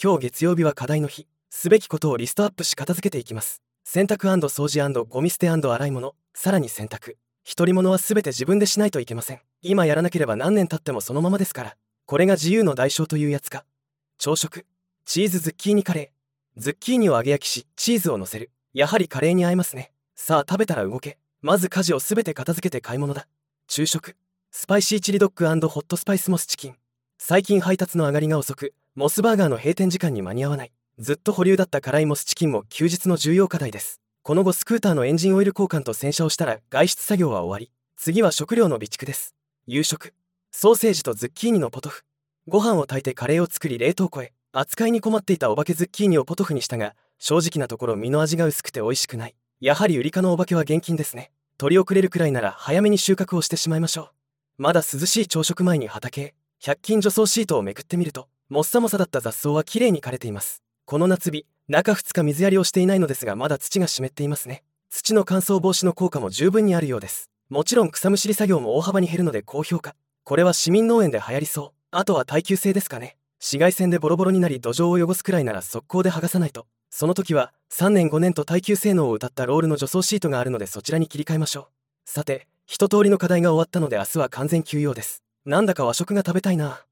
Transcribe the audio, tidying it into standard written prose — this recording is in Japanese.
今日月曜日は課題の日。すべきことをリストアップし片付けていきます。洗濯&掃除&ゴミ捨て&洗い物、さらに洗濯。独り物はすべて自分でしないといけません。今やらなければ何年経ってもそのままですから。これが自由の代償というやつか。朝食。チーズズッキーニカレー。ズッキーニを揚げ焼きし、チーズを乗せる。やはりカレーに合いますね。さあ食べたら動け。まず家事をすべて片付けて買い物だ。昼食。スパイシーチリドッグ&ホットスパイスモスチキン。最近配達の上がりが遅く、モスバーガーの閉店時間に間に合わない。ずっと保留だった辛いモスチキンも休日の重要課題です。この後スクーターのエンジンオイル交換と洗車をしたら外出作業は終わり。次は食料の備蓄です。夕食。ソーセージとズッキーニのポトフ。ご飯を炊いてカレーを作り冷凍庫へ。扱いに困っていたお化けズッキーニをポトフにしたが、正直なところ身の味が薄くて美味しくない。やはりウリ科のお化けは厳禁ですね。取り遅れるくらいなら早めに収穫をしてしまいましょう。まだ涼しい朝食前に畑へ。100均除草シートをめくってみると、もっさもさだった雑草はきれいに枯れています。この夏日、中2日水やりをしていないのですがまだ土が湿っていますね。土の乾燥防止の効果も十分にあるようです。もちろん草むしり作業も大幅に減るので高評価。これは市民農園で流行りそう。あとは耐久性ですかね。紫外線でボロボロになり土壌を汚すくらいなら速攻で剥がさないと。その時は3年5年と耐久性能を謳ったロールの除草シートがあるのでそちらに切り替えましょう。さて、一通りの課題が終わったので明日は完全休養です。なんだか和食が食べたいな。